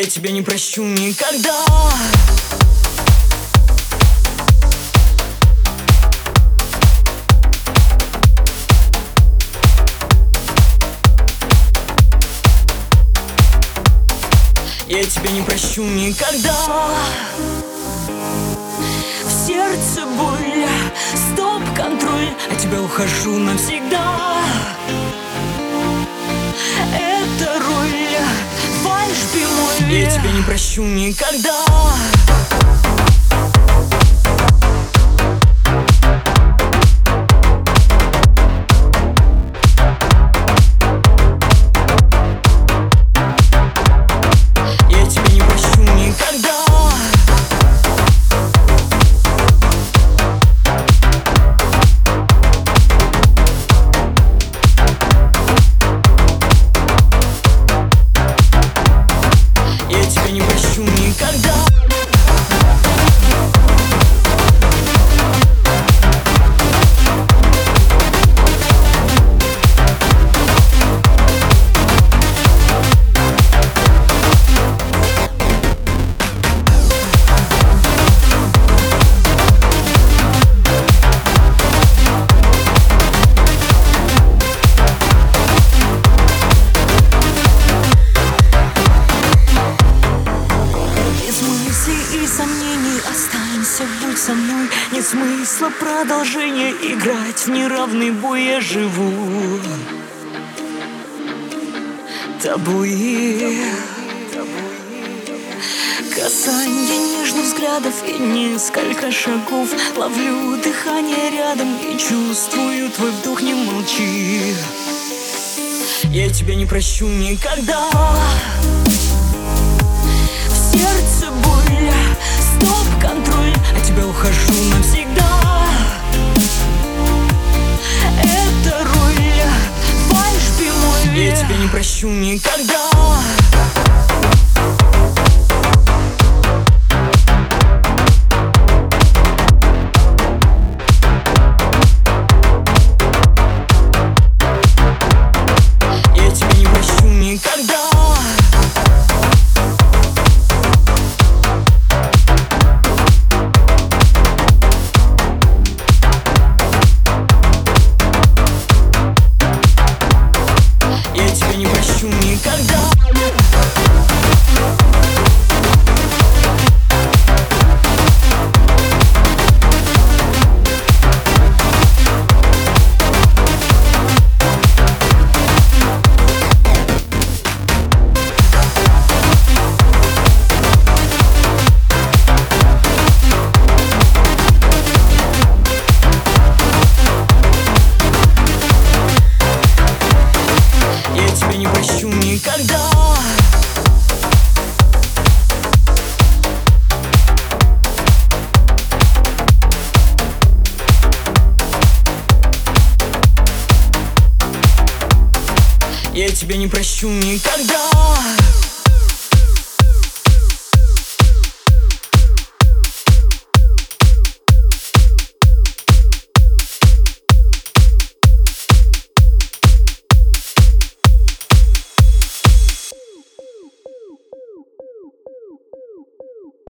Я тебя не прощу никогда. Я тебя не прощу никогда. В сердце боль, стоп-контроль, от тебя ухожу навсегда. Это роль, фальшь-бемоль. Я тебя не прощу никогда. Сомнений, останься, будь со мной. Нет смысла продолжения играть в неравный бой. Я живу тобой. Касанье нежных взглядов и несколько шагов. Ловлю дыхание рядом и чувствую твой вдох. Не молчи, я тебя не прощу никогда. В сердце боль, стоп-контроль, от тебя ухожу навсегда. Это роль, фальшь-бемоль. Я тебя не прощу никогда. Я тебя не прощу никогда. Никогда. Я тебя не прощу никогда.